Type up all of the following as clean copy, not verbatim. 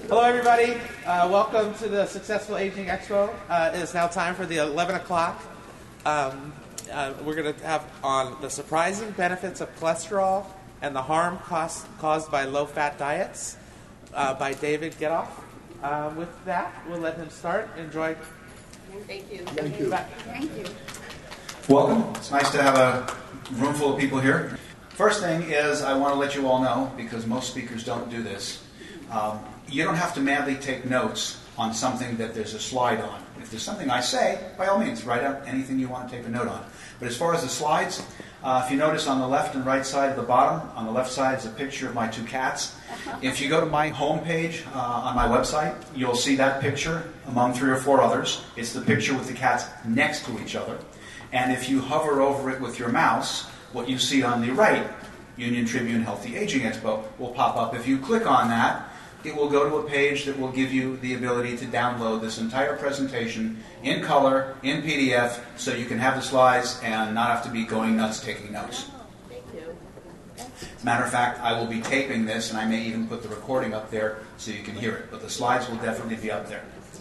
Hello, everybody. Welcome to the Successful Aging Expo. It is now time for the 11 o'clock. We're going to have on the surprising benefits of cholesterol and the harm caused by low-fat diets by David Getoff. With that, we'll let him start. Enjoy. Thank you. Thank you. Thank you. Welcome. It's nice to have a room full of people here. First thing is I want to let you all know, because most speakers don't do this, you don't have to madly take notes on something that there's a slide on. If there's something I say, by all means, write out anything you want to take a note on. But as far as the slides, if you notice on the left and right side of the bottom, on the left side is a picture of my two cats. If you go to my homepage on my website, you'll see that picture among 3 or 4 others. It's the picture with the cats next to each other. And if you hover over it with your mouse, what you see on the right, Union Tribune Healthy Aging Expo, will pop up. If you click on that, it will go to a page that will give you the ability to download this entire presentation in color, in PDF, so you can have the slides and not have to be going nuts taking notes. Thank you. As a matter of fact, I will be taping this, and I may even put the recording up there so you can hear it, but the slides will definitely be up there.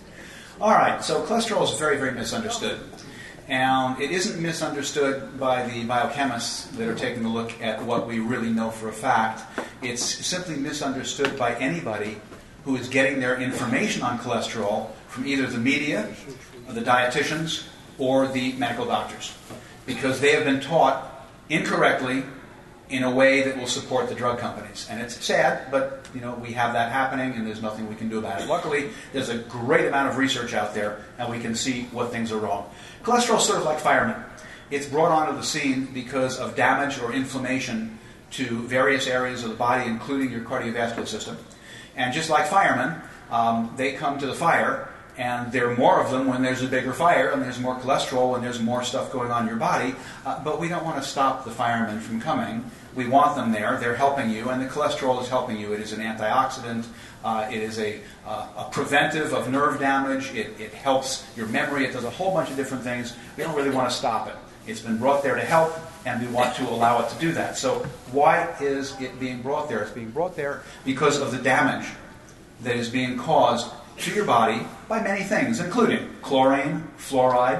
All right, so cholesterol is very, very misunderstood. And it isn't misunderstood by the biochemists that are taking a look at what we really know for a fact. It's simply misunderstood by anybody who is getting their information on cholesterol from either the media, or the dietitians, or the medical doctors. Because they have been taught incorrectly in a way that will support the drug companies. And it's sad, but we have that happening and there's nothing we can do about it. Luckily, there's a great amount of research out there and we can see what things are wrong. Cholesterol is sort of like firemen. It's brought onto the scene because of damage or inflammation to various areas of the body, including your cardiovascular system. And just like firemen, they come to the fire, and there are more of them when there's a bigger fire, and there's more cholesterol when there's more stuff going on in your body. But we don't want to stop the firemen from coming. We want them there. They're helping you, and the cholesterol is helping you. It is an antioxidant. It is a preventive of nerve damage. It helps your memory. It does a whole bunch of different things. We don't really want to stop it. It's been brought there to help, and we want to allow it to do that. So why is it being brought there? It's being brought there because of the damage that is being caused to your body by many things, including chlorine, fluoride,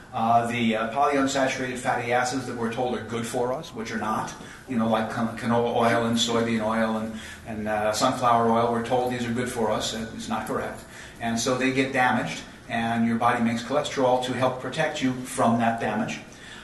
the polyunsaturated fatty acids that we're told are good for us, which are not. Like canola oil and soybean oil and sunflower oil, we're told these are good for us. It's not correct. And so they get damaged, and your body makes cholesterol to help protect you from that damage.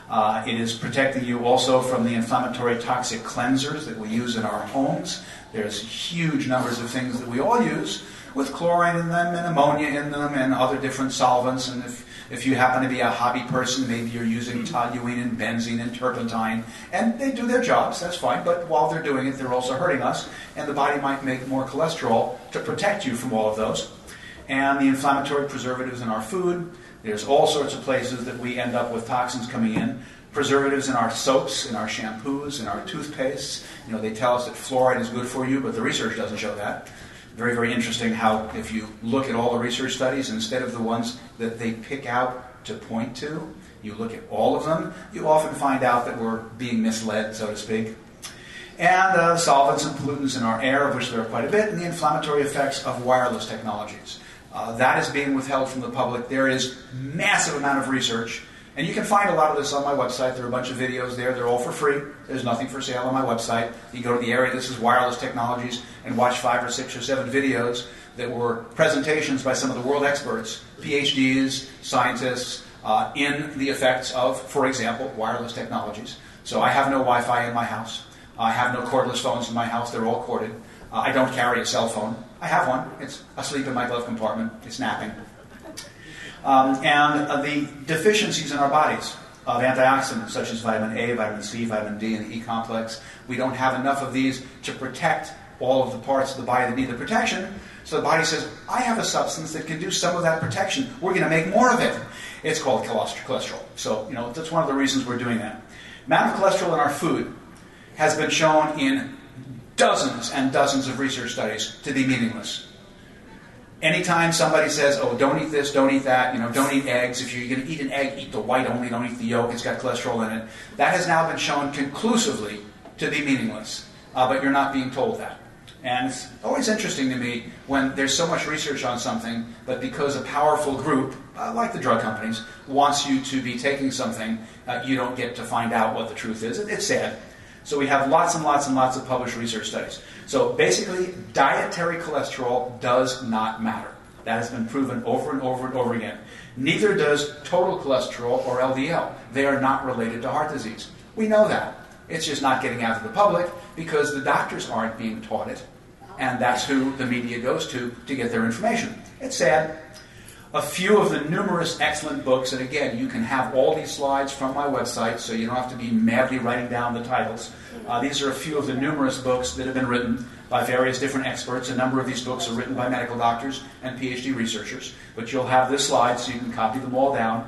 It is protecting you also from the inflammatory toxic cleansers that we use in our homes. There's huge numbers of things that we all use with chlorine in them and ammonia in them and other different solvents. And if you happen to be a hobby person, maybe you're using toluene and benzene and turpentine, and they do their jobs, that's fine, but while they're doing it, they're also hurting us, and the body might make more cholesterol to protect you from all of those. And the inflammatory preservatives in our food, there's all sorts of places that we end up with toxins coming in. Preservatives in our soaps, in our shampoos, in our toothpastes. They tell us that fluoride is good for you, but the research doesn't show that. Very, very interesting how if you look at all the research studies, instead of the ones that they pick out to point to, you look at all of them, you often find out that we're being misled, so to speak. And solvents and pollutants in our air, of which there are quite a bit, and the inflammatory effects of wireless technologies. That is being withheld from the public. There is massive amount of research, and you can find a lot of this on my website. There are a bunch of videos there. They're all for free. There's nothing for sale on my website. You go to the area, this is wireless technologies, and watch 5 or 6 or 7 videos that were presentations by some of the world experts, PhDs, scientists, in the effects of, for example, wireless technologies. So I have no Wi-Fi in my house. I have no cordless phones in my house. They're all corded. I don't carry a cell phone. I have one. It's asleep in my glove compartment. It's napping. And the deficiencies in our bodies of antioxidants such as vitamin A, vitamin C, vitamin D, and the E complex. We don't have enough of these to protect all of the parts of the body that need the protection. So the body says, I have a substance that can do some of that protection. We're going to make more of it. It's called cholesterol. So, that's one of the reasons we're doing that. Amount of cholesterol in our food has been shown in dozens and dozens of research studies to be meaningless. Anytime somebody says, oh, don't eat this, don't eat that, don't eat eggs. If you're going to eat an egg, eat the white only, don't eat the yolk. It's got cholesterol in it. That has now been shown conclusively to be meaningless. But you're not being told that. And it's always interesting to me when there's so much research on something, but because a powerful group, like the drug companies, wants you to be taking something, you don't get to find out what the truth is. It's sad. So we have lots and lots and lots of published research studies. So basically, dietary cholesterol does not matter. That has been proven over and over and over again. Neither does total cholesterol or LDL. They are not related to heart disease. We know that. It's just not getting out to the public because the doctors aren't being taught it. And that's who the media goes to get their information. It's sad. A few of the numerous excellent books, and again, you can have all these slides from my website, so you don't have to be madly writing down the titles. These are a few of the numerous books that have been written by various different experts. A number of these books are written by medical doctors and PhD researchers, but you'll have this slide so you can copy them all down.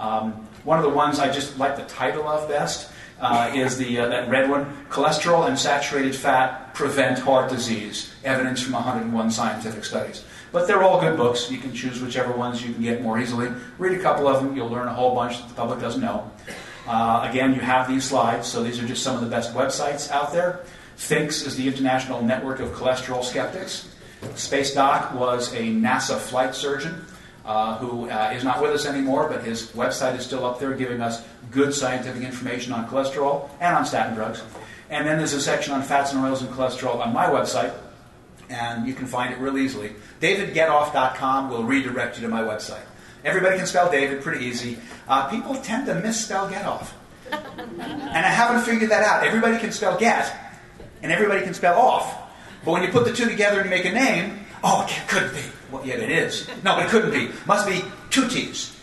One of the ones I just like the title of best is that red one, Cholesterol and Saturated Fat Prevent Heart Disease, Evidence from 101 Scientific Studies. But they're all good books. You can choose whichever ones you can get more easily. Read a couple of them. You'll learn a whole bunch that the public doesn't know. Again, you have these slides, so these are just some of the best websites out there. THINKS is the International Network of Cholesterol Skeptics. Space Doc was a NASA flight surgeon who is not with us anymore, but his website is still up there giving us good scientific information on cholesterol and on statin drugs. And then there's a section on fats and oils and cholesterol on my website, and you can find it real easily. DavidGetOff.com will redirect you to my website. Everybody can spell David, pretty easy. People tend to misspell get off. And I haven't figured that out. Everybody can spell get, and everybody can spell off. But when you put the two together and you make a name, oh, it couldn't be. Well, yeah, it is. No, but it couldn't be. Must be two T's,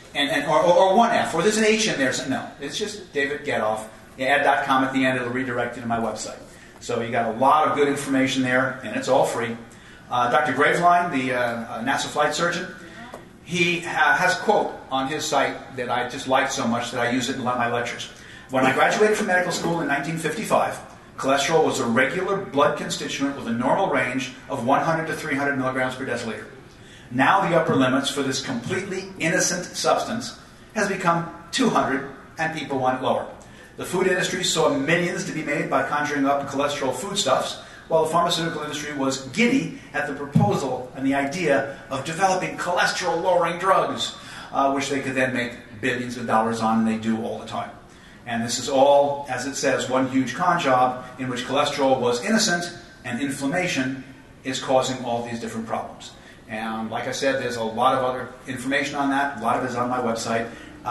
or one F, or there's an H in there. So, no, it's just David Getoff. You add .com at the end, it'll redirect you to my website. So you got a lot of good information there, and it's all free. Dr. Graveline, the NASA flight surgeon, he has a quote on his site that I just liked so much that I use it in a lot of my lectures. When I graduated from medical school in 1955, cholesterol was a regular blood constituent with a normal range of 100 to 300 milligrams per deciliter. Now the upper limits for this completely innocent substance has become 200, and people want it lower. The food industry saw millions to be made by conjuring up cholesterol foodstuffs, while the pharmaceutical industry was giddy at the proposal and the idea of developing cholesterol-lowering drugs, which they could then make billions of dollars on, and they do all the time. And this is all, as it says, one huge con job in which cholesterol was innocent and inflammation is causing all these different problems. And like I said, there's a lot of other information on that. A lot of it is on my website.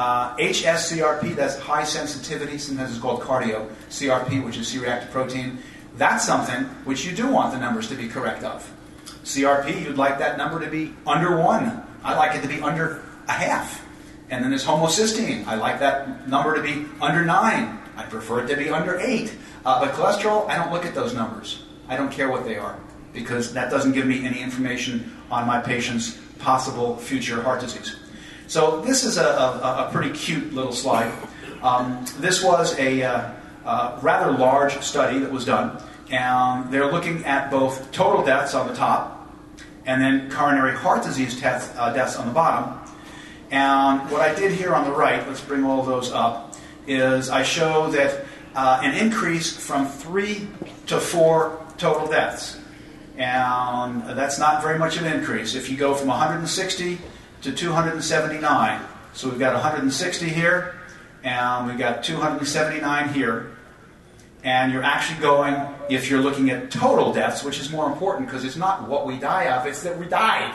HSCRP, that's high sensitivity, sometimes it's called cardio. CRP, which is C-reactive protein. That's something which you do want the numbers to be correct of. CRP, you'd like that number to be under 1. I like it to be under a half. And then there's homocysteine. I like that number to be under 9. I prefer it to be under 8. But cholesterol, I don't look at those numbers. I don't care what they are, because that doesn't give me any information on my patient's possible future heart disease. So this is a pretty cute little slide. This was a rather large study that was done. And they're looking at both total deaths on the top and then coronary heart disease deaths on the bottom. And what I did here on the right, let's bring all those up, is I show that an increase from 3 to 4 total deaths. And that's not very much of an increase. If you go from 160 to 279, so we've got 160 here, and we've got 279 here, and you're actually going, if you're looking at total deaths, which is more important because it's not what we die of, it's that we died.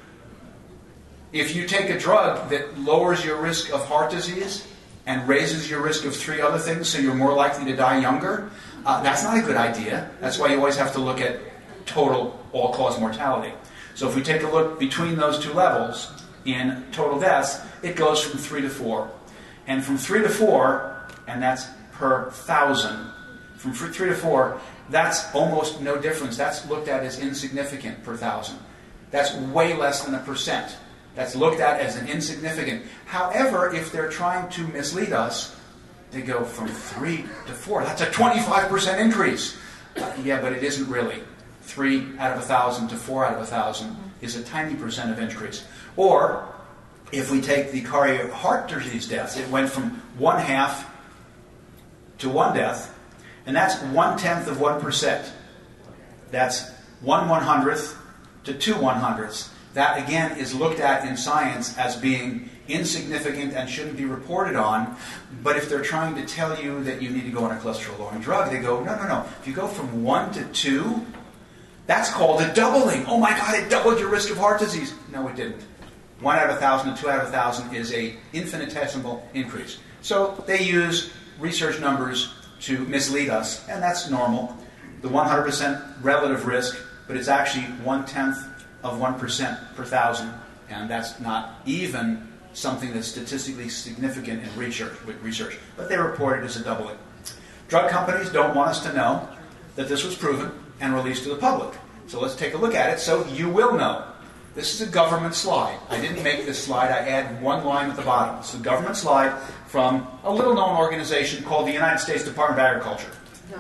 If you take a drug that lowers your risk of heart disease and raises your risk of 3 other things, so you're more likely to die younger, that's not a good idea. That's why you always have to look at total all-cause mortality. So if we take a look between those two levels in total deaths, it goes from 3 to 4. And from 3 to 4, and that's per 1,000, from 3 to 4, that's almost no difference. That's looked at as insignificant per 1,000. That's way less than 1%. That's looked at as an insignificant. However, if they're trying to mislead us, they go from 3 to 4. That's a 25% increase. Yeah, but it isn't really. 3 out of 1,000 to 4 out of 1,000 is a tiny percent of increase. Or, if we take the coronary heart disease deaths, it went from 1/2 to 1 death, and that's 1/10 of 1%. That's 1/100th to 2/100ths. That, again, is looked at in science as being insignificant and shouldn't be reported on. But if they're trying to tell you that you need to go on a cholesterol-lowering drug, they go, no. If you go from 1 to 2, that's called a doubling. Oh my God, it doubled your risk of heart disease. No, it didn't. 1 out of 1,000 to 2 out of 1,000 is a infinitesimal increase. So they use research numbers to mislead us, and that's normal. The 100% relative risk, but it's actually 1/10 of 1% per 1,000, and that's not even something that's statistically significant in research. But they report it as a doubling. Drug companies don't want us to know that this was proven and released to the public. So let's take a look at it so you will know. This is a government slide. I didn't make this slide. I add one line at the bottom. It's a government slide from a little-known organization called the United States Department of Agriculture.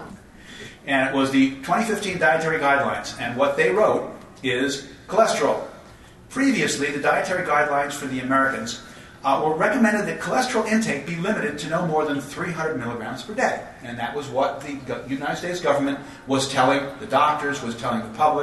And it was the 2015 Dietary Guidelines. And what they wrote is cholesterol. Previously, the dietary guidelines for the Americans were recommended that cholesterol intake be limited to no more than 300 milligrams per day. And that was what the United States government was telling the doctors, was telling the public.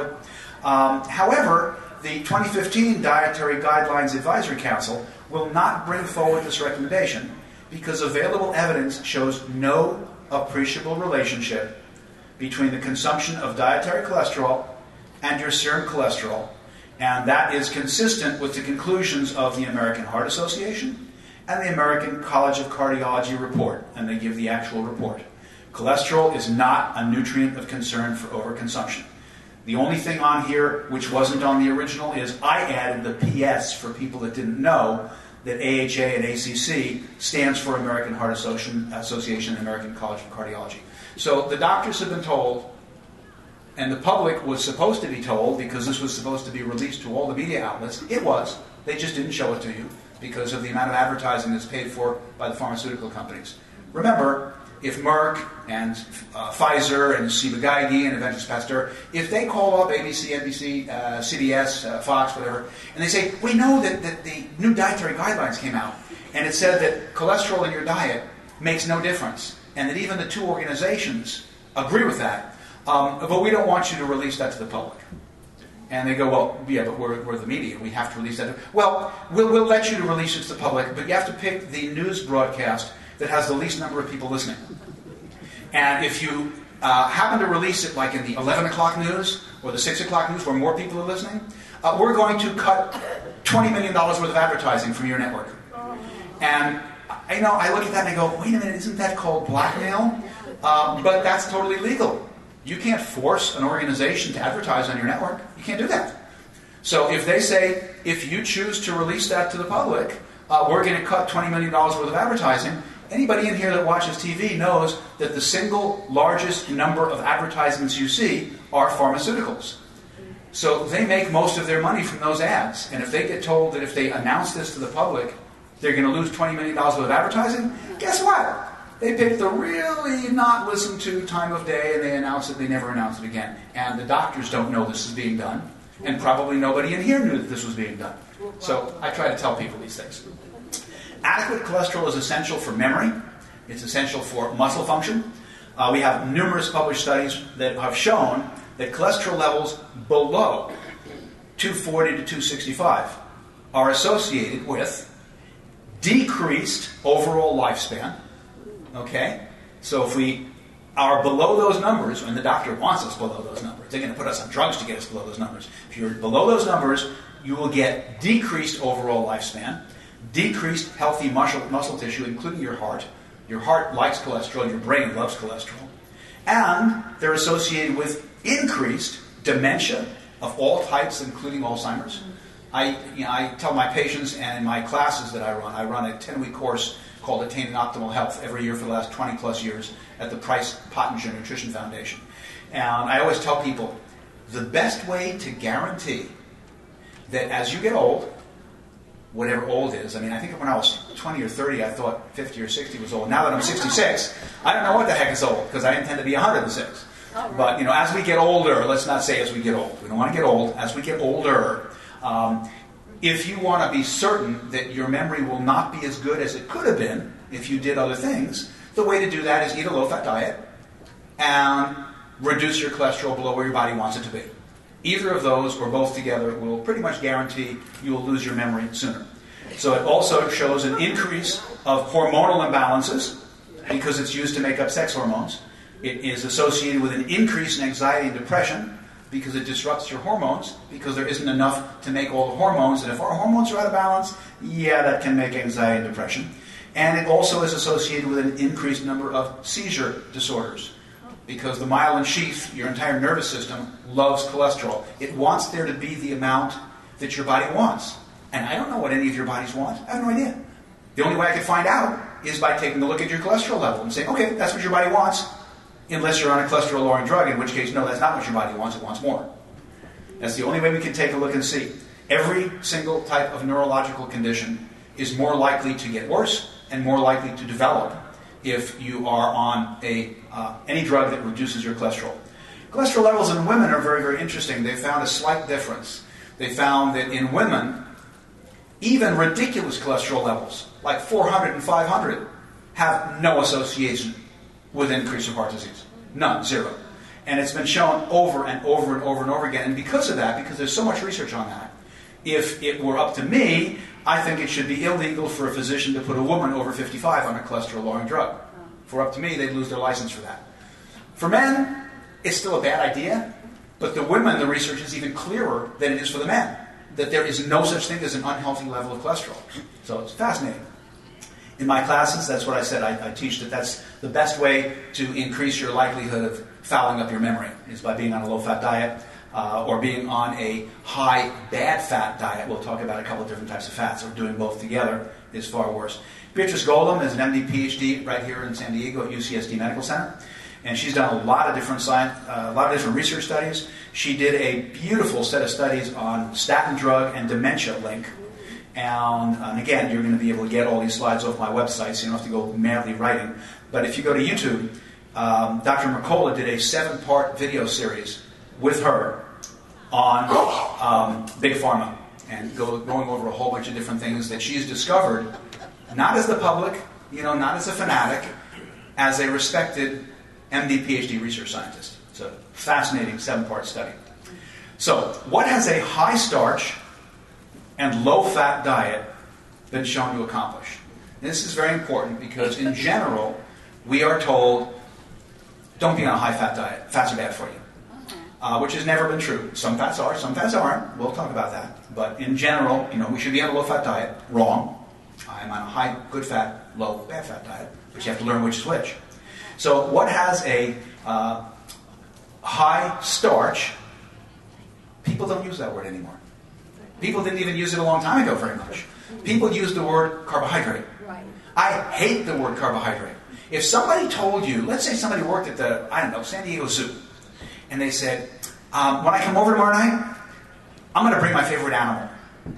However, the 2015 Dietary Guidelines Advisory Council will not bring forward this recommendation because available evidence shows no appreciable relationship between the consumption of dietary cholesterol and your serum cholesterol, and that is consistent with the conclusions of the American Heart Association and the American College of Cardiology report, and they give the actual report. Cholesterol is not a nutrient of concern for overconsumption. The only thing on here which wasn't on the original is I added the PS for people that didn't know that AHA and ACC stands for American Heart Association and American College of Cardiology. So the doctors have been told, and the public was supposed to be told, because this was supposed to be released to all the media outlets. It was. They just didn't show it to you because of the amount of advertising that's paid for by the pharmaceutical companies. Remember, if Merck and Pfizer and Ciba-Geigy and Aventis Pasteur, if they call up ABC, NBC, CBS, Fox, whatever, and they say, we know that the new dietary guidelines came out, and it said that cholesterol in your diet makes no difference, and that even the two organizations agree with that, but we don't want you to release that to the public. And they go, well, yeah, but we're the media. We have to release that. Well, we'll let you to release it to the public, but you have to pick the news broadcast that has the least number of people listening. And if you happen to release it like in the 11 o'clock news or the 6 o'clock news where more people are listening, we're going to cut $20 million worth of advertising from your network. And I look at that and I go, wait a minute, isn't that called blackmail? But that's totally legal. You can't force an organization to advertise on your network. You can't do that. So if they say, if you choose to release that to the public, we're going to cut $20 million worth of advertising, anybody in here that watches TV knows that the single largest number of advertisements you see are pharmaceuticals. So they make most of their money from those ads. And if they get told that if they announce this to the public, they're going to lose $20 million worth of advertising, guess what? They pick the really not listened to time of day and they announce it, they never announce it again. And the doctors don't know this is being done. And probably nobody in here knew that this was being done. So I try to tell people these things. Adequate cholesterol is essential for memory. It's essential for muscle function. We have numerous published studies that have shown that cholesterol levels below 240 to 265 are associated with decreased overall lifespan. Okay? So if we are below those numbers, and the doctor wants us below those numbers, they're going to put us on drugs to get us below those numbers. If you're below those numbers, you will get decreased overall lifespan, decreased healthy muscle tissue, including your heart. Your heart likes cholesterol, your brain loves cholesterol. And they're associated with increased dementia of all types, including Alzheimer's. I tell my patients and in my classes that I run a 10-week course called Attaining Optimal Health every year for the last 20 plus years at the Price Pottinger Nutrition Foundation. And I always tell people, the best way to guarantee that as you get old, whatever old is, I think when I was 20 or 30, I thought 50 or 60 was old. Now that I'm 66, I don't know what the heck is old, because I intend to be 106. Right. But, as we get older, let's not say as we get old. We don't want to get old. As we get older, if you want to be certain that your memory will not be as good as it could have been if you did other things, the way to do that is eat a low-fat diet and reduce your cholesterol below where your body wants it to be. Either of those or both together will pretty much guarantee you will lose your memory sooner. So it also shows an increase of hormonal imbalances because it's used to make up sex hormones. It is associated with an increase in anxiety and depression because it disrupts your hormones because there isn't enough to make all the hormones. And if our hormones are out of balance, yeah, that can make anxiety and depression. And it also is associated with an increased number of seizure disorders because the myelin sheath, your entire nervous system, loves cholesterol. It wants there to be the amount that your body wants. And I don't know what any of your bodies want. I have no idea. The only way I could find out is by taking a look at your cholesterol level and saying, okay, that's what your body wants, unless you're on a cholesterol-lowering drug, in which case, no, that's not what your body wants. It wants more. That's the only way we can take a look and see. Every single type of neurological condition is more likely to get worse and more likely to develop if you are on any drug that reduces your cholesterol. Cholesterol levels in women are very, very interesting. They found a slight difference. They found that in women, even ridiculous cholesterol levels, like 400 and 500, have no association with increase of heart disease. None, zero. And it's been shown over and over and over and over again. And because of that, because there's so much research on that, if it were up to me, I think it should be illegal for a physician to put a woman over 55 on a cholesterol-lowering drug. If it were up to me, they'd lose their license for that. For men, it's still a bad idea, but the women, the research is even clearer than it is for the men, that there is no such thing as an unhealthy level of cholesterol. So it's fascinating. In my classes, that's what I said. I teach that that's the best way to increase your likelihood of fouling up your memory, is by being on a low-fat diet or being on a high bad-fat diet. We'll talk about a couple of different types of fats, or doing both together is far worse. Beatrice Golem is an MD, PhD right here in San Diego at UCSD Medical Center. And she's done a lot of different research studies. She did a beautiful set of studies on statin drug and dementia link. And again, you're going to be able to get all these slides off my website, so you don't have to go madly writing. But if you go to YouTube, Dr. Mercola did a 7-part video series with her on Big Pharma, and going over a whole bunch of different things that she's discovered, not as the public, not as a fanatic, as a respected MD, PhD research scientist. It's a fascinating 7-part study. So, what has a high starch and low-fat diet been shown to accomplish? This is very important because, in general, we are told, don't be on a high-fat diet. Fats are bad for you, which has never been true. Some fats are, some fats aren't. We'll talk about that. But in general, we should be on a low-fat diet. Wrong. I'm on a high, good-fat, low, bad-fat diet. But you have to learn which is which. So what has a high starch? People don't use that word anymore. People didn't even use it a long time ago very much. People use the word carbohydrate. Right. I hate the word carbohydrate. If somebody told you, let's say somebody worked at the, San Diego Zoo, and they said, when I come over tomorrow night, I'm going to bring my favorite animal.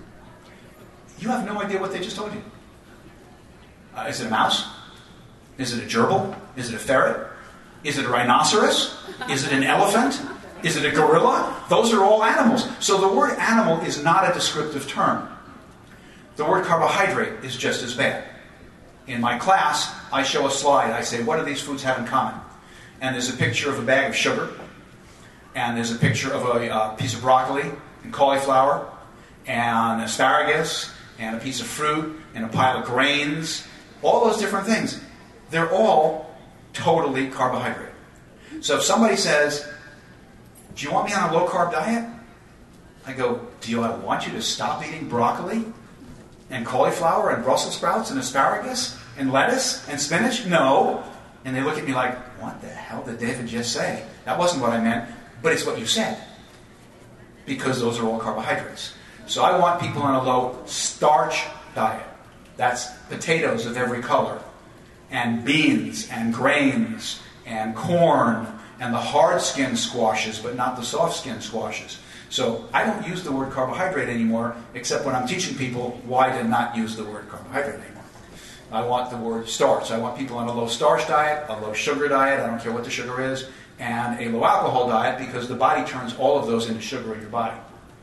You have no idea what they just told you. Is it a mouse? Is it a gerbil? Is it a ferret? Is it a rhinoceros? Is it an elephant? Is it a gorilla? Those are all animals. So the word animal is not a descriptive term. The word carbohydrate is just as bad. In my class, I show a slide. I say, what do these foods have in common? And there's a picture of a bag of sugar. And there's a picture of a piece of broccoli and cauliflower and asparagus and a piece of fruit and a pile of grains. All those different things. They're all totally carbohydrate. So if somebody says, do you want me on a low-carb diet? I go, do I want you to stop eating broccoli and cauliflower and Brussels sprouts and asparagus and lettuce and spinach? No. And they look at me like, what the hell did David just say? That wasn't what I meant, but it's what you said. Because those are all carbohydrates. So I want people on a low-starch diet. That's potatoes of every color, and beans, and grains, and corn, and the hard-skinned squashes, but not the soft-skinned squashes. So I don't use the word carbohydrate anymore, except when I'm teaching people why to not use the word carbohydrate anymore. I want the word starch. I want people on a low-starch diet, a low-sugar diet, I don't care what the sugar is, and a low-alcohol diet, because the body turns all of those into sugar in your body.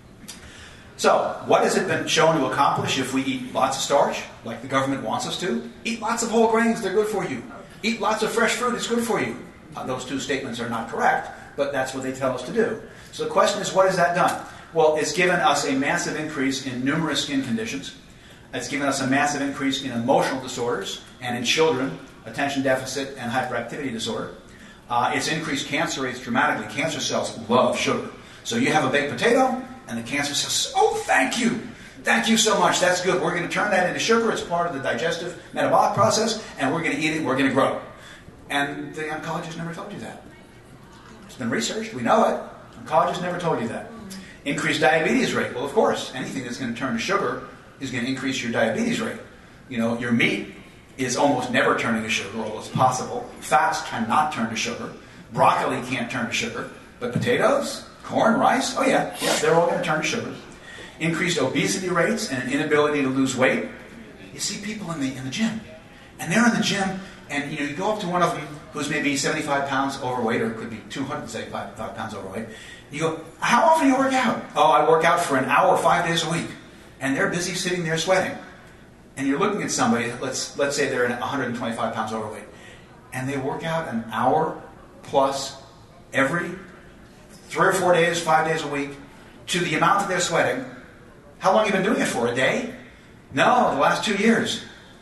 So, what has it been shown to accomplish if we eat lots of starch, like the government wants us to? Eat lots of whole grains, they're good for you. Eat lots of fresh fruit, it's good for you. Those two statements are not correct, but that's what they tell us to do. So the question is, what has that done? Well, it's given us a massive increase in numerous skin conditions. It's given us a massive increase in emotional disorders, and in children, attention deficit and hyperactivity disorder. It's increased cancer rates dramatically. Cancer cells love sugar. So you have a baked potato, and the cancer says, oh, thank you. Thank you so much. That's good. We're going to turn that into sugar. It's part of the digestive metabolic process, and we're going to eat it. We're going to grow. And the oncologist never told you that. It's been researched. We know it. Oncologists never told you that. Increased diabetes rate. Well, of course, anything that's going to turn to sugar is going to increase your diabetes rate. You know, your meat is almost never turning to sugar, although it's possible. Fats cannot turn to sugar. Broccoli can't turn to sugar. But potatoes, corn, rice, oh yeah, they're all going to turn to sugar. Increased obesity rates and an inability to lose weight. You see people in the gym, and they're in the gym, and you go up to one of them who's maybe 75 pounds overweight, or it could be 275 pounds overweight. You go, how often do you work out? Oh, I work out for an hour, 5 days a week. And they're busy sitting there sweating. And you're looking at somebody, let's say they're 125 pounds overweight, and they work out an hour plus every 3 or 4 days, 5 days a week, to the amount that they're sweating. How long have you been doing it for? A day? No, the last 2 years.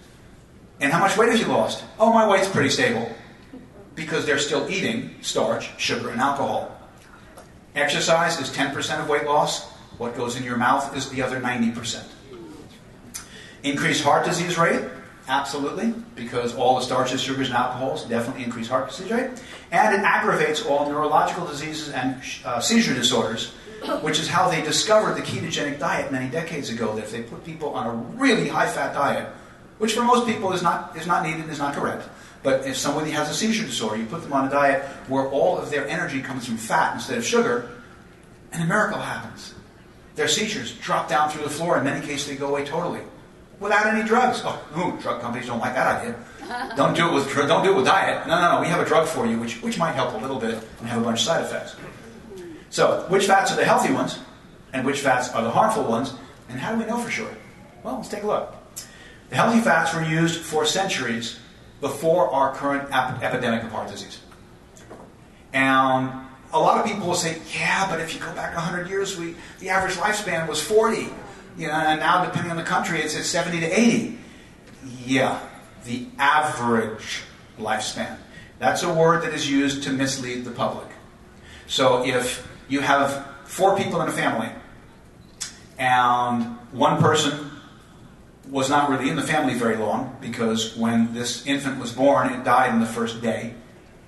And how much weight have you lost? Oh, my weight's pretty stable. Because they're still eating starch, sugar, and alcohol. Exercise is 10% of weight loss. What goes in your mouth is the other 90%. Increased heart disease rate? Absolutely. Because all the starches, sugars, and alcohols definitely increase heart disease rate. And it aggravates all neurological diseases and seizure disorders, which is how they discovered the ketogenic diet many decades ago, that if they put people on a really high-fat diet, which for most people is not needed and is not correct, but if somebody has a seizure disorder, you put them on a diet where all of their energy comes from fat instead of sugar, and a miracle happens. Their seizures drop down through the floor. In many cases, they go away totally, without any drugs. Oh, drug companies don't like that idea. Don't do it with diet. No. We have a drug for you, which might help a little bit and have a bunch of side effects. So, which fats are the healthy ones, and which fats are the harmful ones, and how do we know for sure? Well, let's take a look. The healthy fats were used for centuries before our current epidemic of heart disease. And a lot of people will say, yeah, but if you go back 100 years, the average lifespan was 40. And now, depending on the country, it's at 70 to 80. Yeah, the average lifespan. That's a word that is used to mislead the public. So if you have 4 people in a family, and one person was not really in the family very long, because when this infant was born, it died in the first day.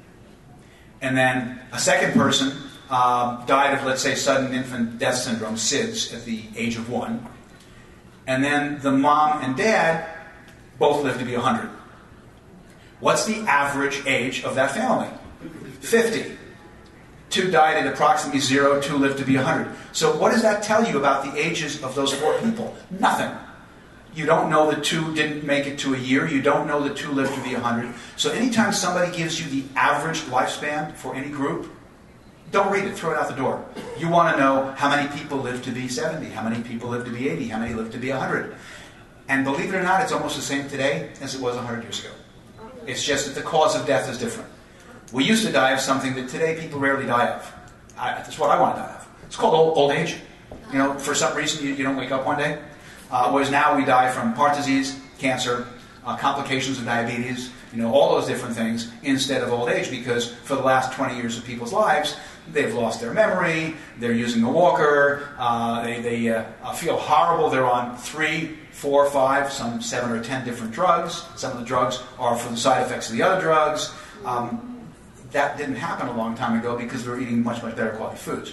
And then a second person died of, let's say, sudden infant death syndrome, SIDS, at the age of 1. And then the mom and dad both lived to be 100. What's the average age of that family? 50. 2 died at approximately 0, 2 lived to be 100. So what does that tell you about the ages of those 4 people? Nothing. You don't know that 2 didn't make it to a year. You don't know that 2 lived to be 100. So anytime somebody gives you the average lifespan for any group, don't read it. Throw it out the door. You want to know how many people live to be 70, how many people live to be 80, how many live to be 100. And believe it or not, it's almost the same today as it was 100 years ago. It's just that the cause of death is different. We used to die of something that today people rarely die of. That's what I want to die of. It's called old age. For some reason you don't wake up one day. Whereas now we die from heart disease, cancer, complications of diabetes, all those different things instead of old age, because for the last 20 years of people's lives, they've lost their memory, they're using a walker, they feel horrible, they're on 3, 4, 5, some 7 or 10 different drugs. Some of the drugs are for the side effects of the other drugs. That didn't happen a long time ago because we were eating much, much better quality foods.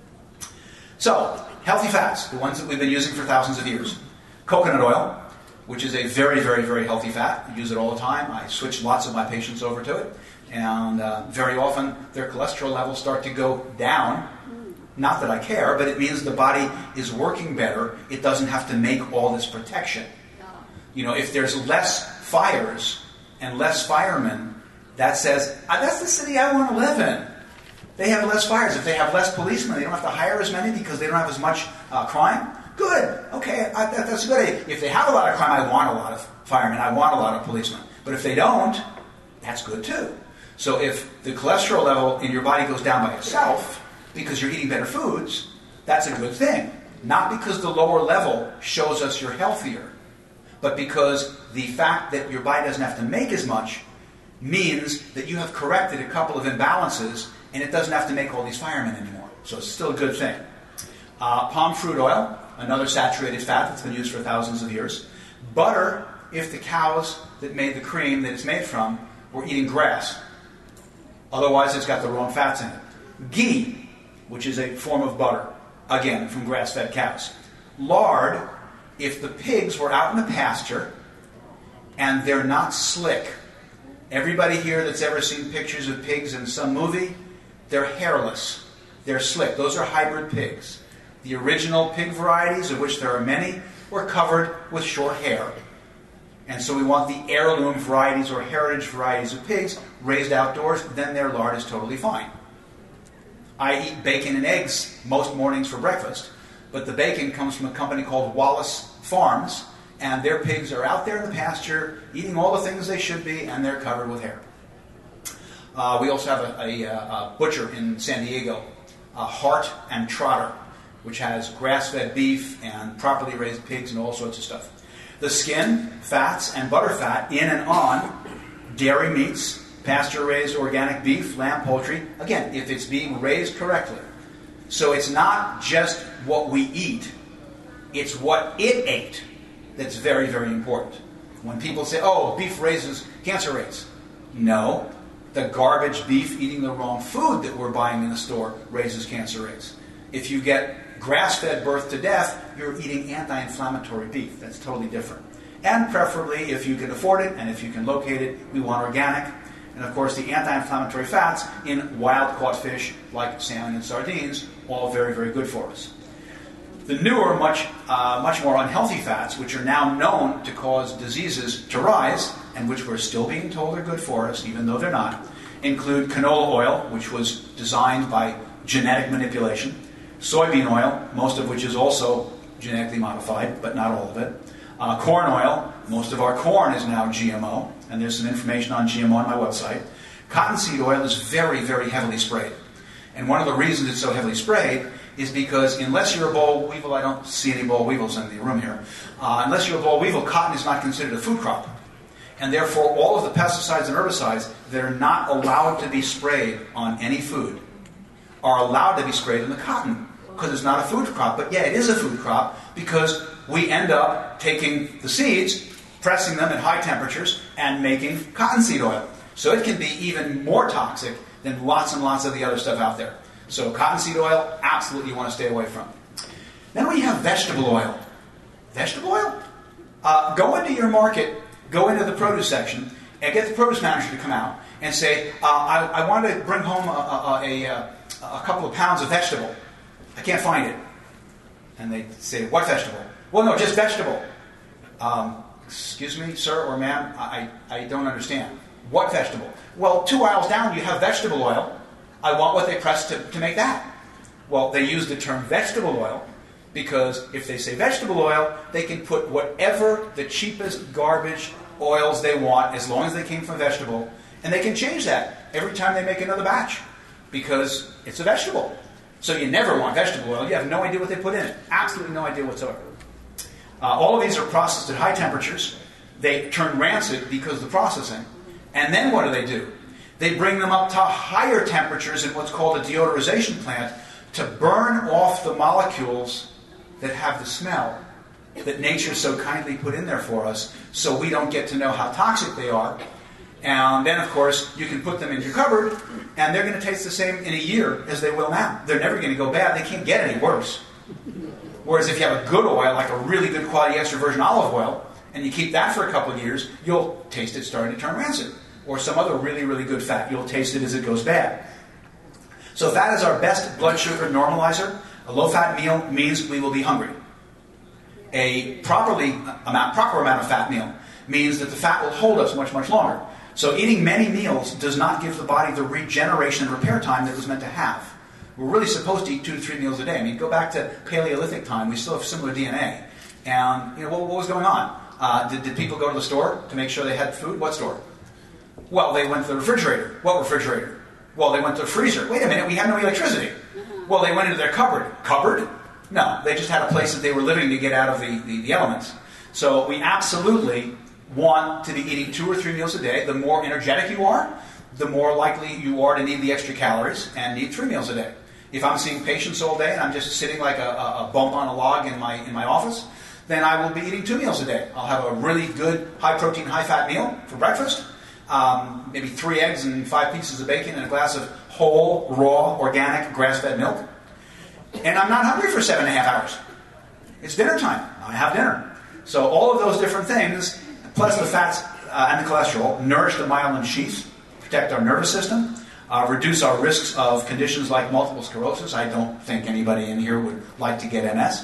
So, healthy fats, the ones that we've been using for thousands of years. Coconut oil, which is a very, very, very healthy fat. I use it all the time. I switch lots of my patients over to it. And very often their cholesterol levels start to go down. Not that I care, but it means the body is working better. It doesn't have to make all this protection. If there's less fires and less firemen, that says, that's the city I want to live in. They have less fires. If they have less policemen, they don't have to hire as many because they don't have as much crime. Good. Okay, that's good. If they have a lot of crime, I want a lot of firemen. I want a lot of policemen. But if they don't, that's good too. So if the cholesterol level in your body goes down by itself because you're eating better foods, that's a good thing. Not because the lower level shows us you're healthier, but because the fact that your body doesn't have to make as much means that you have corrected a couple of imbalances and it doesn't have to make all these firemen anymore. So it's still a good thing. Palm fruit oil, another saturated fat that's been used for thousands of years. Butter, if the cows that made the cream that it's made from were eating grass. Otherwise, it's got the wrong fats in it. Ghee, which is a form of butter, again, from grass-fed cows. Lard, if the pigs were out in the pasture and they're not slick. Everybody here that's ever seen pictures of pigs in some movie, they're hairless. They're slick. Those are hybrid pigs. The original pig varieties, of which there are many, were covered with short hair. And so we want the heirloom varieties or heritage varieties of pigs raised outdoors, then their lard is totally fine. I eat bacon and eggs most mornings for breakfast, but the bacon comes from a company called Wallace Farms, and their pigs are out there in the pasture eating all the things they should be, and they're covered with hair. We also have a butcher in San Diego, Hart and Trotter, which has grass-fed beef and properly raised pigs and all sorts of stuff. The skin, fats, and butter fat in and on dairy meats, pasture-raised organic beef, lamb, poultry, again, if it's being raised correctly. So it's not just what we eat, it's what it ate that's very, very important. When people say, oh, beef raises cancer rates. No, the garbage beef eating the wrong food that we're buying in the store raises cancer rates. If you get grass-fed birth to death, you're eating anti-inflammatory beef. That's totally different. And preferably, if you can afford it and if you can locate it, we want organic. And of course, the anti-inflammatory fats in wild-caught fish like salmon and sardines, all very, very good for us. The newer, much more unhealthy fats, which are now known to cause diseases to rise, and which we're still being told are good for us, even though they're not, include canola oil, which was designed by genetic manipulation, soybean oil, most of which is also genetically modified, but not all of it, corn oil, most of our corn is now GMO, and there's some information on GMO on my website. Cottonseed oil is very, very heavily sprayed. And one of the reasons it's so heavily sprayed is because unless you're a boll weevil, I don't see any boll weevils in the room here, unless you're a boll weevil, cotton is not considered a food crop. And therefore, all of the pesticides and herbicides that are not allowed to be sprayed on any food are allowed to be sprayed in the cotton, because it's not a food crop. But yeah, it is a food crop because we end up taking the seeds, pressing them at high temperatures, and making cottonseed oil. So it can be even more toxic than lots and lots of the other stuff out there. So cottonseed oil, absolutely you want to stay away from. Then we have vegetable oil. Vegetable oil? Go into your market, go into the produce section, and get the produce manager to come out and say, I want to bring home a couple of pounds of vegetable. I can't find it. And they say, what vegetable? Well, no, just vegetable. Excuse me, sir or ma'am, I don't understand. What vegetable? Well, 2 aisles down you have vegetable oil. I want what they press to make that. Well, they use the term vegetable oil because if they say vegetable oil, they can put whatever the cheapest garbage oils they want as long as they came from vegetable, and they can change that every time they make another batch because it's a vegetable. So you never want vegetable oil. You have no idea what they put in it. Absolutely no idea whatsoever. All of these are processed at high temperatures. They turn rancid because of the processing. And then what do? They bring them up to higher temperatures in what's called a deodorization plant to burn off the molecules that have the smell that nature so kindly put in there for us so we don't get to know how toxic they are. And then, of course, you can put them in your cupboard and they're going to taste the same in a year as they will now. They're never going to go bad. They can't get any worse. Whereas if you have a good oil, like a really good quality extra virgin olive oil, and you keep that for a couple of years, you'll taste it starting to turn rancid. Or some other really, really good fat. You'll taste it as it goes bad. So fat is our best blood sugar normalizer. A low-fat meal means we will be hungry. A proper amount of fat meal means that the fat will hold us much, much longer. So eating many meals does not give the body the regeneration and repair time that it was meant to have. We're really supposed to eat 2 to 3 meals a day. I mean, go back to Paleolithic time. We still have similar DNA. And what was going on? Did people go to the store to make sure they had food? What store? Well, they went to the refrigerator. What refrigerator? Well, they went to the freezer. Wait a minute, we have no electricity. Well, they went into their cupboard. Cupboard? No, they just had a place that they were living to get out of the elements. So we absolutely want to be eating 2 or 3 meals a day. The more energetic you are, the more likely you are to need the extra calories and need 3 meals a day. If I'm seeing patients all day and I'm just sitting like a bump on a log in my office, then I will be eating 2 meals a day. I'll have a really good high-protein, high-fat meal for breakfast, maybe 3 eggs and 5 pieces of bacon and a glass of whole, raw, organic, grass-fed milk. And I'm not hungry for 7.5 hours. It's dinner time. I have dinner. So all of those different things, plus the fats and the cholesterol, nourish the myelin sheath, protect our nervous system, reduce our risks of conditions like multiple sclerosis. I don't think anybody in here would like to get MS.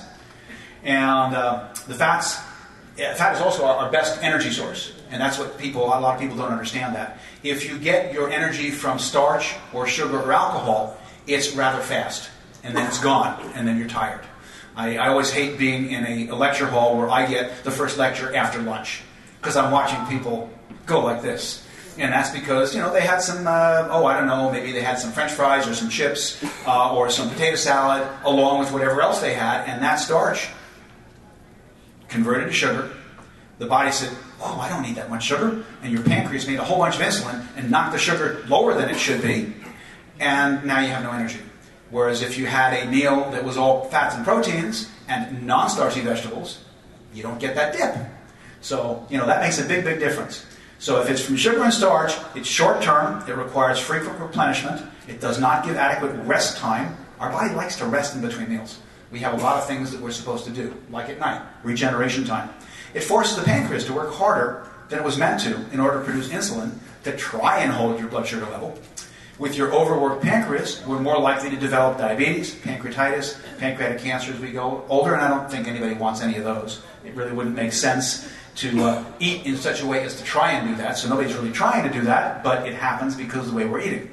And the fat is also our best energy source. And that's what a lot of people don't understand that. If you get your energy from starch or sugar or alcohol, it's rather fast. And then it's gone. And then you're tired. I always hate being in a lecture hall where I get the first lecture after lunch. Because I'm watching people go like this. And that's because, they had some, maybe they had some French fries or some chips or some potato salad along with whatever else they had. And that starch converted to sugar. The body said, oh, I don't need that much sugar. And your pancreas made a whole bunch of insulin and knocked the sugar lower than it should be. And now you have no energy. Whereas if you had a meal that was all fats and proteins and non-starchy vegetables, you don't get that dip. So, that makes a big, big difference. So if it's from sugar and starch, it's short-term, it requires frequent replenishment, it does not give adequate rest time. Our body likes to rest in between meals. We have a lot of things that we're supposed to do, like at night, regeneration time. It forces the pancreas to work harder than it was meant to in order to produce insulin to try and hold your blood sugar level. With your overworked pancreas, we're more likely to develop diabetes, pancreatitis, pancreatic cancer as we go older, and I don't think anybody wants any of those. It really wouldn't make sense to eat in such a way as to try and do that, so nobody's really trying to do that, but it happens because of the way we're eating.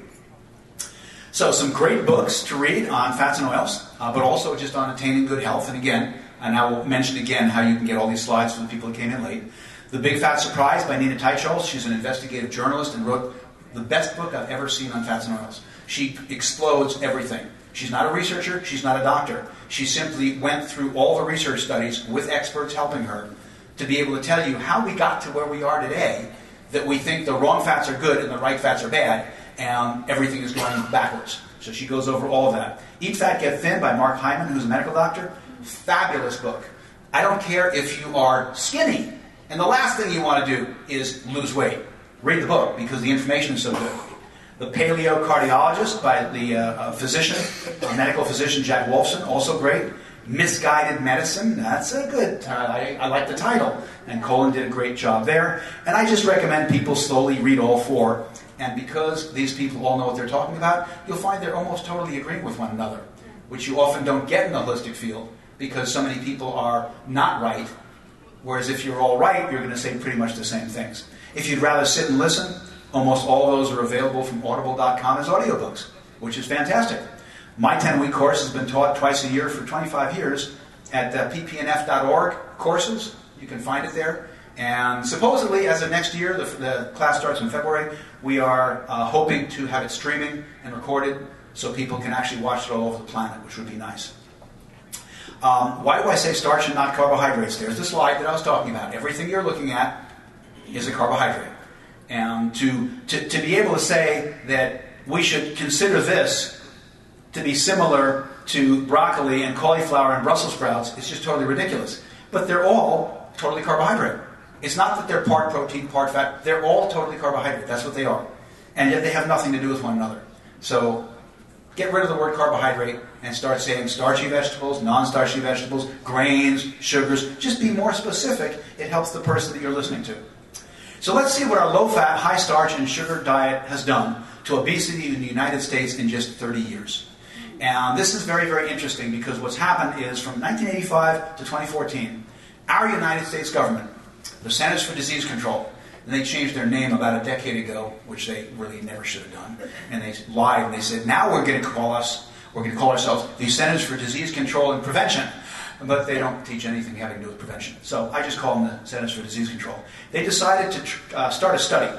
So some great books to read on fats and oils, but also just on attaining good health, and again, and I will mention again how you can get all these slides for the people who came in late. The Big Fat Surprise by Nina Teicholz. She's an investigative journalist and wrote the best book I've ever seen on fats and oils. She explodes everything. She's not a researcher, she's not a doctor. She simply went through all the research studies with experts helping her to be able to tell you how we got to where we are today, that we think the wrong fats are good and the right fats are bad, and everything is going backwards. So she goes over all of that. Eat Fat, Get Thin by Mark Hyman, who's a medical doctor. Fabulous book. I don't care if you are skinny, and the last thing you want to do is lose weight. Read the book, because the information is so good. The Paleo Cardiologist by the physician, medical physician Jack Wolfson, also great. Misguided Medicine, that's a good, I like the title. And Colin did a great job there. And I just recommend people slowly read all 4. And because these people all know what they're talking about, you'll find they're almost totally agreeing with one another, which you often don't get in the holistic field, because so many people are not right. Whereas if you're all right, you're going to say pretty much the same things. If you'd rather sit and listen, almost all of those are available from audible.com as audiobooks, which is fantastic. My 10-week course has been taught twice a year for 25 years at ppnf.org courses. You can find it there. And supposedly, as of next year, the class starts in February, we are hoping to have it streaming and recorded so people can actually watch it all over the planet, which would be nice. Why do I say starch and not carbohydrates? There's the slide that I was talking about. Everything you're looking at is a carbohydrate. And to be able to say that we should consider this to be similar to broccoli and cauliflower and Brussels sprouts is just totally ridiculous. But they're all totally carbohydrate. It's not that they're part protein, part fat. They're all totally carbohydrate. That's what they are. And yet they have nothing to do with one another. So get rid of the word carbohydrate and start saying starchy vegetables, non-starchy vegetables, grains, sugars. Just be more specific. It helps the person that you're listening to. So let's see what our low-fat, high-starch, and sugar diet has done to obesity in the United States in just 30 years. And this is very, very interesting, because what's happened is from 1985 to 2014, our United States government, the Centers for Disease Control, and they changed their name about a decade ago, which they really never should have done, and they lied and they said, now we're going to call ourselves the Centers for Disease Control and Prevention. But they don't teach anything having to do with prevention. So I just call them the Centers for Disease Control. They decided to start a study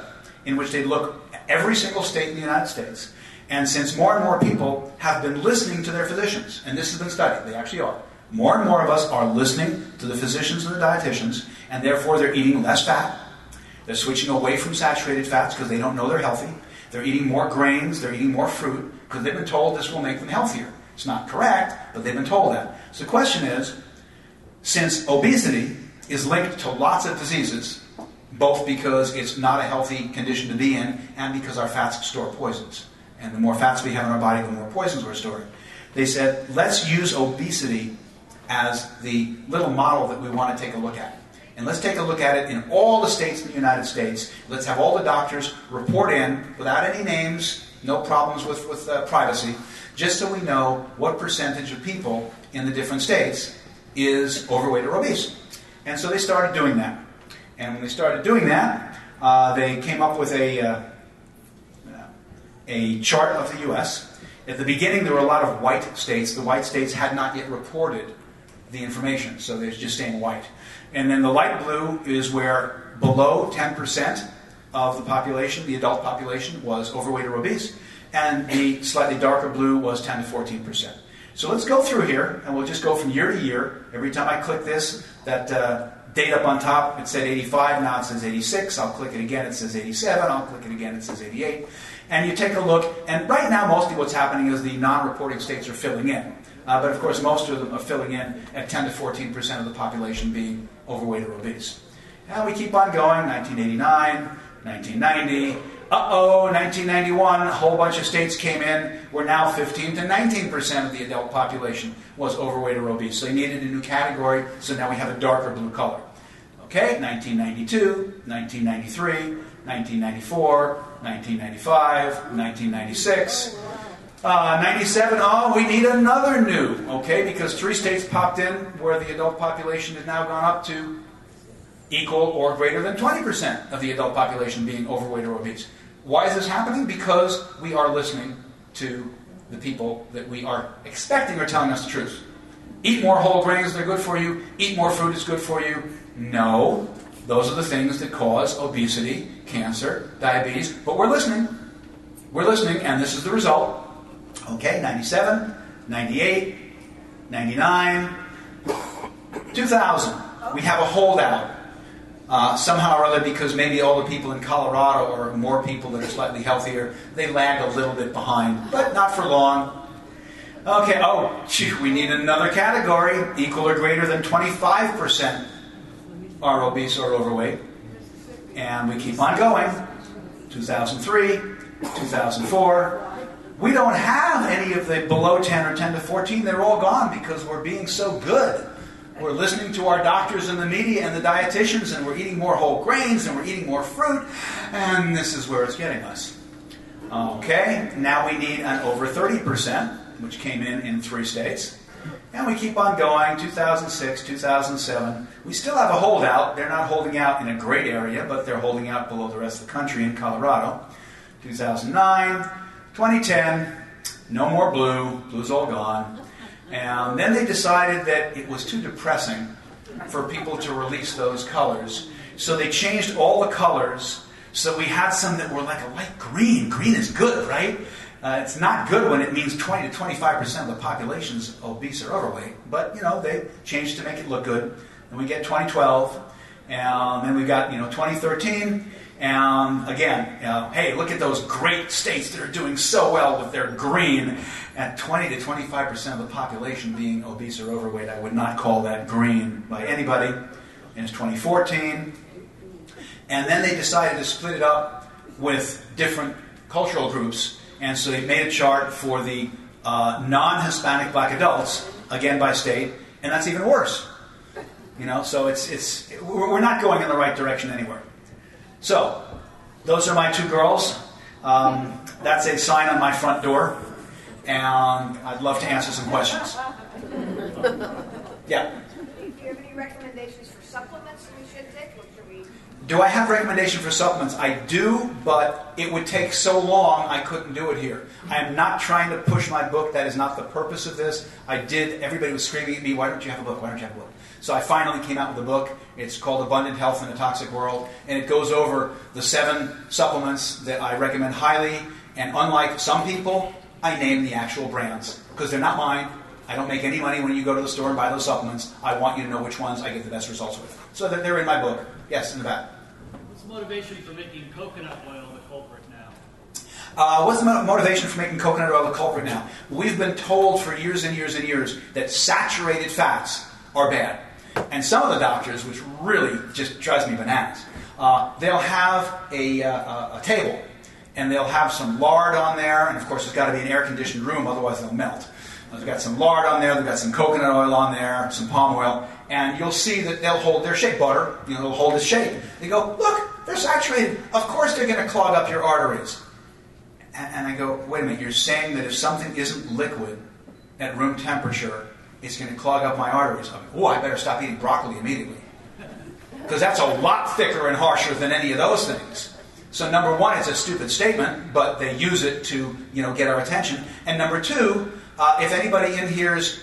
in which they look at every single state in the United States. And since more and more people have been listening to their physicians, and this has been studied, they actually are, more and more of us are listening to the physicians and the dietitians, and therefore they're eating less fat. They're switching away from saturated fats because they don't know they're healthy. They're eating more grains, they're eating more fruit, because they've been told this will make them healthier. It's not correct, but they've been told that. So the question is, since obesity is linked to lots of diseases, both because it's not a healthy condition to be in, and because our fats store poisons. And the more fats we have in our body, the more poisons we're storing. They said, let's use obesity as the little model that we want to take a look at. And let's take a look at it in all the states in the United States. Let's have all the doctors report in, without any names, no problems with privacy, just so we know what percentage of people in the different states is overweight or obese. And so they started doing that. And when they started doing that, they came up with a chart of the U.S. At the beginning, there were a lot of white states. The white states had not yet reported the information, so they're just staying white. And then the light blue is where below 10% of the population, the adult population, was overweight or obese. And the slightly darker blue was 10 to 14%. So let's go through here, and we'll just go from year to year. Every time I click this, that date up on top, it said 85, now it says 86. I'll click it again, it says 87. I'll click it again, it says 88. And you take a look, and right now mostly what's happening is the non-reporting states are filling in. But of course most of them are filling in at 10 to 14% of the population being overweight or obese. And we keep on going, 1989, 1990, 1991, a whole bunch of states came in where now 15 to 19% of the adult population was overweight or obese. So they needed a new category, so now we have a darker blue color. Okay, 1992, 1993, 1994, 1995, 1996, 97, we need another new, okay, because 3 states popped in where the adult population has now gone up to equal or greater than 20% of the adult population being overweight or obese. Why is this happening? Because we are listening to the people that we are expecting are telling us the truth. Eat more whole grains, they're good for you. Eat more fruit, it's good for you. No, those are the things that cause obesity, cancer, diabetes, but we're listening. We're listening, and this is the result. Okay, 97, 98, 99, 2000. We have a holdout. Somehow or other, because maybe all the people in Colorado or more people that are slightly healthier, they lag a little bit behind, but not for long. Okay, we need another category. Equal or greater than 25% are obese or overweight. And we keep on going. 2003, 2004. We don't have any of the below 10 or 10 to 14. They're all gone because we're being so good. We're listening to our doctors and the media and the dietitians, and we're eating more whole grains, and we're eating more fruit, and this is where it's getting us. Okay, now we need an over 30%, which came in 3 states. And we keep on going, 2006, 2007. We still have a holdout. They're not holding out in a great area, but they're holding out below the rest of the country in Colorado. 2009, 2010, no more blue. Blue's all gone. And then they decided that it was too depressing for people to release those colors. So they changed all the colors so we had some that were like a light green. Green is good, right? It's not good when it means 20 to 25% of the population is obese or overweight. But, they changed to make it look good. And we get 2012. And then we got, 2013. And again, hey, look at those great states that are doing so well with their green. At 20 to 25% of the population being obese or overweight, I would not call that green by anybody. And it's 2014. And then they decided to split it up with different cultural groups. And so they made a chart for the non-Hispanic black adults, again by state, and that's even worse. So we're not going in the right direction anywhere. So, those are my 2 girls. That's a sign on my front door. And I'd love to answer some questions. Yeah? Do you have any recommendations for supplements that we should take? Or should we... Do I have recommendations for supplements? I do, but it would take so long I couldn't do it here. I am not trying to push my book. That is not the purpose of this. Everybody was screaming at me, why don't you have a book? Why don't you have a book? So I finally came out with a book. It's called Abundant Health in a Toxic World, and it goes over the 7 supplements that I recommend highly. And unlike some people, I name the actual brands because they're not mine. I don't make any money when you go to the store and buy those supplements. I want you to know which ones I get the best results with. So they're in my book. Yes, in the back. What's the motivation for making coconut oil the culprit now? What's the motivation for making coconut oil the culprit now? We've been told for years and years and years that saturated fats are bad. And some of the doctors, which really just drives me bananas, they'll have a table, and they'll have some lard on there, and of course it's got to be an air-conditioned room, otherwise they'll melt. They've got some lard on there, they've got some coconut oil on there, some palm oil, and you'll see that they'll hold their shape. Butter, they'll hold its shape. They go, look, they're saturated. Of course they're going to clog up your arteries. And I go, wait a minute, you're saying that if something isn't liquid at room temperature, it's going to clog up my arteries. I'm like, oh, I better stop eating broccoli immediately. Because that's a lot thicker and harsher than any of those things. So number one, it's a stupid statement, but they use it to get our attention. And number two, if anybody in here's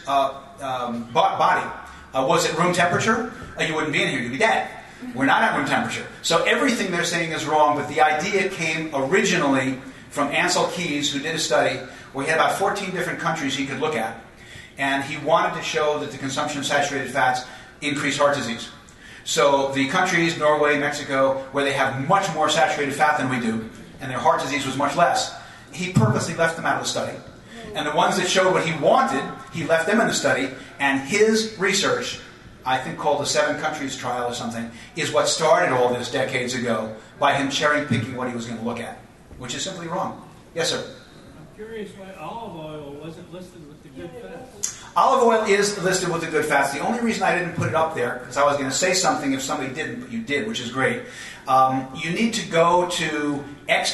body was at room temperature, you wouldn't be in here, you'd be dead. We're not at room temperature. So everything they're saying is wrong, but the idea came originally from Ansel Keys, who did a study where he had about 14 different countries he could look at. And he wanted to show that the consumption of saturated fats increased heart disease. So the countries, Norway, Mexico, where they have much more saturated fat than we do, and their heart disease was much less, he purposely left them out of the study. And the ones that showed what he wanted, he left them in the study, and his research, I think called the 7 countries trial or something, is what started all this decades ago by him cherry-picking what he was going to look at, which is simply wrong. Yes, sir? I'm curious why olive oil wasn't listed with the good fats. Olive oil is listed with the good fats. The only reason I didn't put it up there, because I was going to say something if somebody didn't, but you did, which is great. You need to go to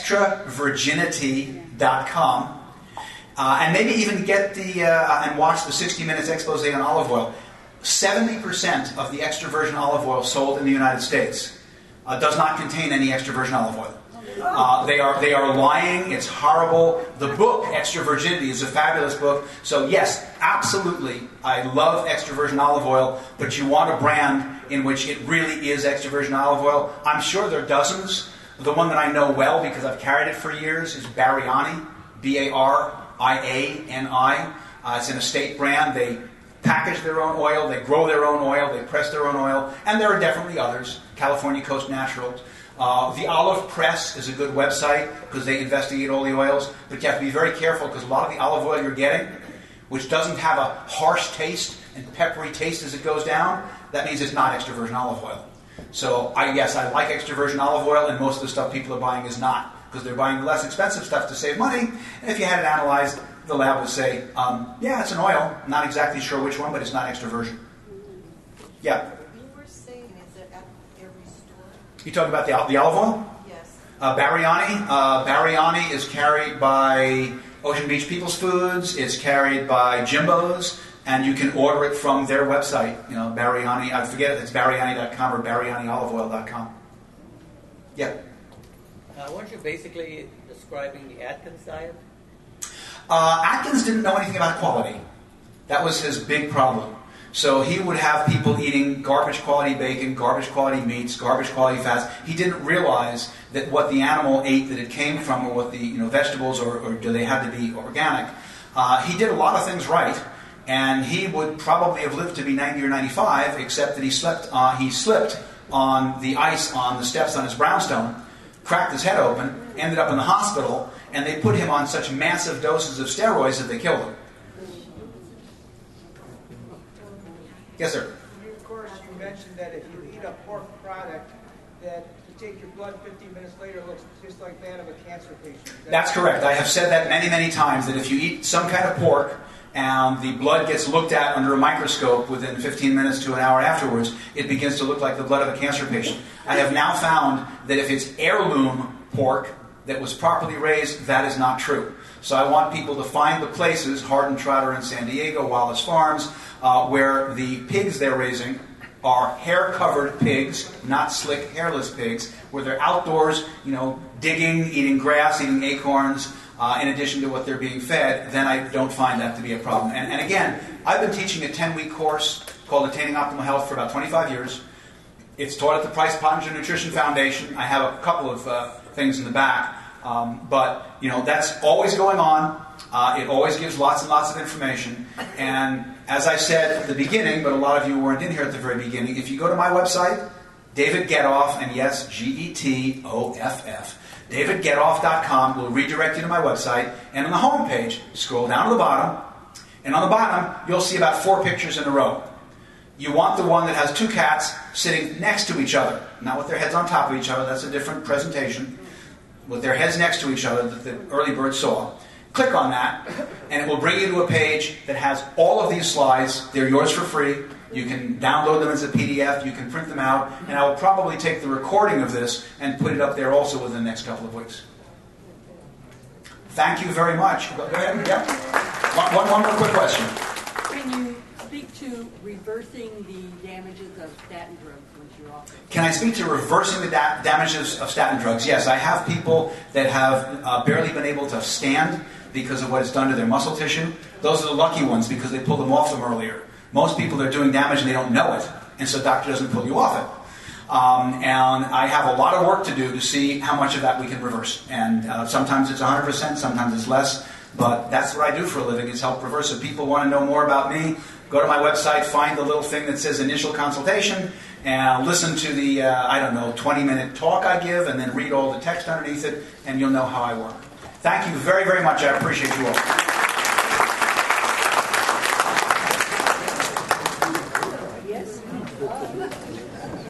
extravirginity.com and maybe even get and watch the 60 Minutes expose on olive oil. 70% of the extra virgin olive oil sold in the United States does not contain any extra virgin olive oil. They are lying. It's horrible. The book, Extra Virginity, is a fabulous book. So yes, absolutely, I love extra virgin olive oil, but you want a brand in which it really is extra virgin olive oil. I'm sure there are dozens. The one that I know well, because I've carried it for years, is Bariani, Bariani. It's an estate brand. They package their own oil, they grow their own oil, they press their own oil, and there are definitely others. California Coast Naturals. The Olive Press is a good website because they investigate all the oils, but you have to be very careful because a lot of the olive oil you're getting, which doesn't have a harsh taste and peppery taste as it goes down, that means it's not extra virgin olive oil. So I like extra virgin olive oil, and most of the stuff people are buying is not, because they're buying the less expensive stuff to save money, and if you had it analyzed, the lab would say, yeah, it's an oil, not exactly sure which one, but it's not extra virgin. Yeah? You talking about the olive oil? Yes. Bariani is carried by Ocean Beach People's Foods. It's carried by Jimbo's, and you can order it from their website. Bariani. I forget if it's Bariani.com or BarianiOliveOil.com. Yeah. Weren't you basically describing the Atkins diet? Atkins didn't know anything about quality. That was his big problem. So he would have people eating garbage quality bacon, garbage quality meats, garbage quality fats. He didn't realize that what the animal ate that it came from, or what the vegetables, or do they have to be organic. He did a lot of things right, and he would probably have lived to be 90 or 95, except that he slipped on the ice on the steps on his brownstone, cracked his head open, ended up in the hospital, and they put him on such massive doses of steroids that they killed him. Yes, sir. Of course, you mentioned that if you eat a pork product, that to take your blood 15 minutes later looks just like that of a cancer patient. That's correct. I have said that many, many times, that if you eat some kind of pork and the blood gets looked at under a microscope within 15 minutes to an hour afterwards, it begins to look like the blood of a cancer patient. I have now found that if it's heirloom pork that was properly raised, that is not true. So I want people to find the places, Hardin Trotter in San Diego, Wallace Farms, where the pigs they're raising are hair-covered pigs, not slick, hairless pigs, where they're outdoors, digging, eating grass, eating acorns, in addition to what they're being fed. Then I don't find that to be a problem. And again, I've been teaching a 10-week course called Attaining Optimal Health for about 25 years. It's taught at the Price Pottinger Nutrition Foundation. I have a couple of things in the back. But that's always going on. It always gives lots and lots of information. And as I said at the beginning, but a lot of you weren't in here at the very beginning, if you go to my website, David Getoff, and yes, Getoff, davidgetoff.com will redirect you to my website. And on the home page, scroll down to the bottom, and on the bottom, you'll see about 4 pictures in a row. You want the one that has 2 cats sitting next to each other, not with their heads on top of each other. That's a different presentation. With their heads next to each other that the early bird saw. Click on that, and it will bring you to a page that has all of these slides. They're yours for free. You can download them as a PDF. You can print them out. And I will probably take the recording of this and put it up there also within the next couple of weeks. Thank you very much. Go ahead. Yeah. One more quick question. Can you speak to reversing the damages of statin drugs once you're off it? Can I speak to reversing the damages of statin drugs? Yes, I have people that have barely been able to stand because of what it's done to their muscle tissue. Those are the lucky ones because they pulled them off them earlier. Most people are doing damage and they don't know it, and so doctor doesn't pull you off it. And I have a lot of work to do to see how much of that we can reverse. And sometimes it's 100%, sometimes it's less. But that's what I do for a living, is help reverse. If people want to know more about me, go to my website, find the little thing that says initial consultation, and listen to the, 20-minute talk I give, and then read all the text underneath it, and you'll know how I work. Thank you very, very much. I appreciate you all.